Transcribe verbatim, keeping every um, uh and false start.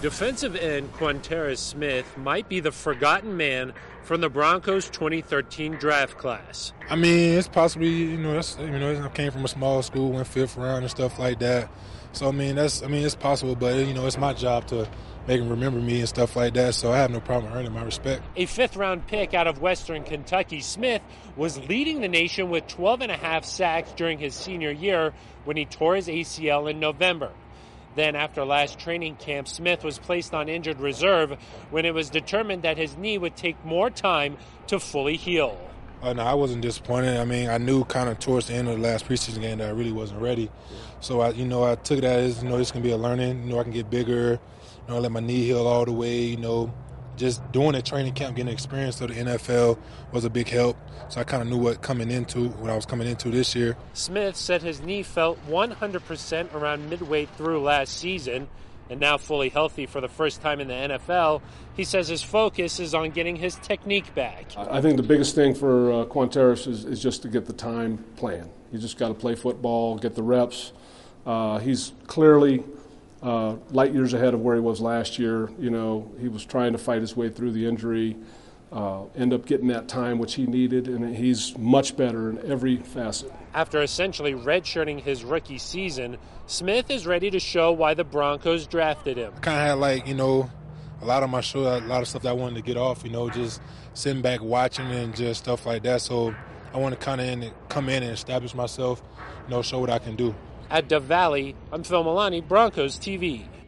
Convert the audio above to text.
Defensive end Quanterus Smith might be the forgotten man from the Broncos' twenty thirteen draft class. I mean, it's possibly, you know, that's, you know, I came from a small school, went fifth round and stuff like that. So, I mean, that's, I mean, it's possible, but, you know, it's my job to make them remember me and stuff like that, so I have no problem earning my respect. A fifth-round pick out of Western Kentucky, Smith was leading the nation with twelve and a half sacks during his senior year when he tore his A C L in November. Then, after last training camp, Smith was placed on injured reserve when it was determined that his knee would take more time to fully heal. Uh, no, I wasn't disappointed. I mean, I knew kind of towards the end of the last preseason game that I really wasn't ready. So, I, you know, I took it as, you know, this can be a learning. You know, I can get bigger. You know, let my knee heal all the way. You know, just doing a training camp, getting experience of the N F L was a big help. So I kind of knew what coming into, what I was coming into this year. Smith said his knee felt one hundred percent around midway through last season, and now fully healthy for the first time in the N F L. He says his focus is on getting his technique back. I think the biggest thing for uh, Quanterus is, is just to get the time playing. You just got to play football, get the reps. Uh, he's clearly uh, light years ahead of where he was last year. You know, he was trying to fight his way through the injury, uh, end up getting that time which he needed, and he's much better in every facet. After essentially redshirting his rookie season, Smith is ready to show why the Broncos drafted him. I kind of had, like, you know, a lot of my show, a lot of stuff that I wanted to get off, you know, just sitting back watching and just stuff like that. So I want to kind of come in and establish myself, you know, show what I can do. At Dove Valley, I'm Phil Milani, Broncos T V.